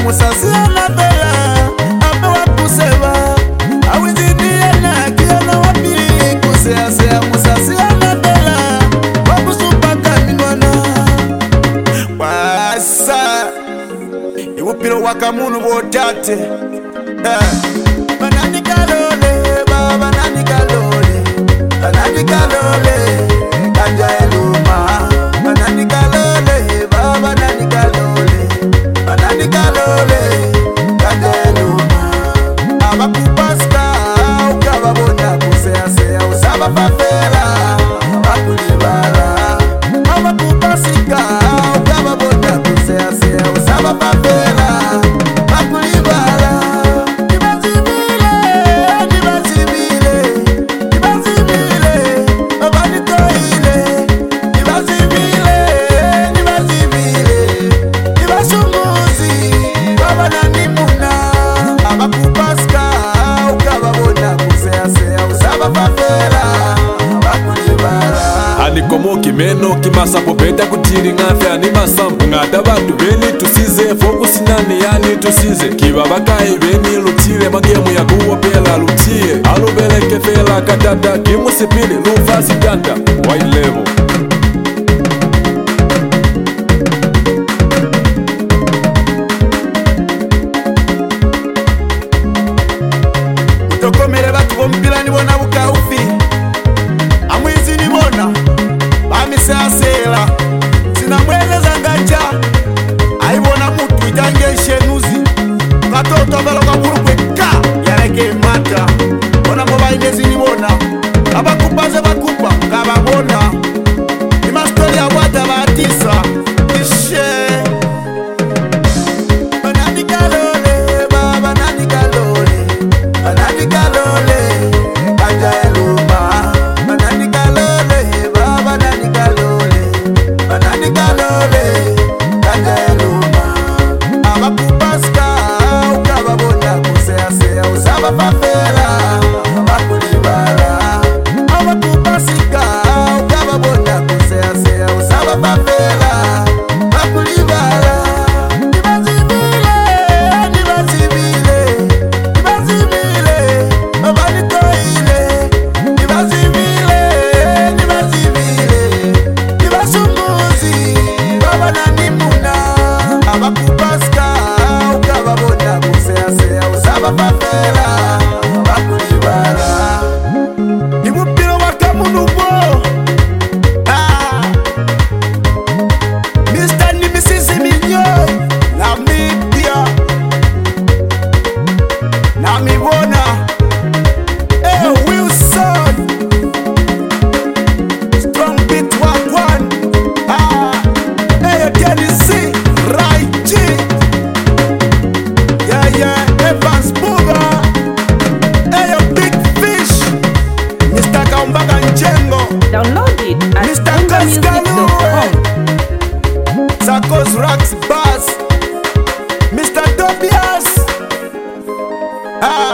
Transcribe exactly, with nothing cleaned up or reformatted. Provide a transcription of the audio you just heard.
musasi na bela abawa kuseba awizidi na kiana wapi kusea sea musasi na bela wakusupaka minwana wasa iwupiro wakamunu botate eh banani kalole baba nani kalole banani kalole kanja eluma banani kalole baba nani kalole banani kalole kanja eluma abakupaska ukababona kusea sea usaba fafela bakulibala abakupasika ukababona kusea sea usaba fafela bakulibala ibazibile ibazibile ibazibile abanikoile ibazibile ibazibile ibasumuzi babananimuna abakupaska ukababona kusea sea usaba fafela bakulibala Anikomo kimeno kimasa popeta kutiri ngafe animasampu ngata bantu beni tusize focus nani yani tusize kiba bakai beni lutile magemu ya kuwa pela lutie alubeleke fela katata kimusipili lufasi tanda wide level utokomere batu bompila nibona bukaufi amwizi nibona bamisasela sinamweleza ngacha aibona mutu itangeshe nuzi katoto veloka burukwe ka yareke mata bona mo bainezi nibona abakupaze bakupa kababona imastori ya wata batisa ishe banani kalole baba nani kalole banani kalole kanja eluma banani kalole baba nani kalole banani kalole kanja eluma abakupaska ukababona kusea sea usaba fafela bakulibala abakupasika ukababona kusea sea usaba fafela bakulibala ibazibile ibazibile ibazibile abanikoile ibazibile ibazibile ibasumuzi babananimuna abakupaska ukababona kusea sea usaba fafela bakulibala ibupiro wakamunubo ah Mister ni misisi minyo Namibia Namibona eh Wilson Strong beat one one ah eh Tennessee right G yeah yeah Evans Buga eh Big Fish Mister Kaumbaka Njengo Download it at Mister bonga music dot com. Sakos Rocks Bass Mister Tobias ah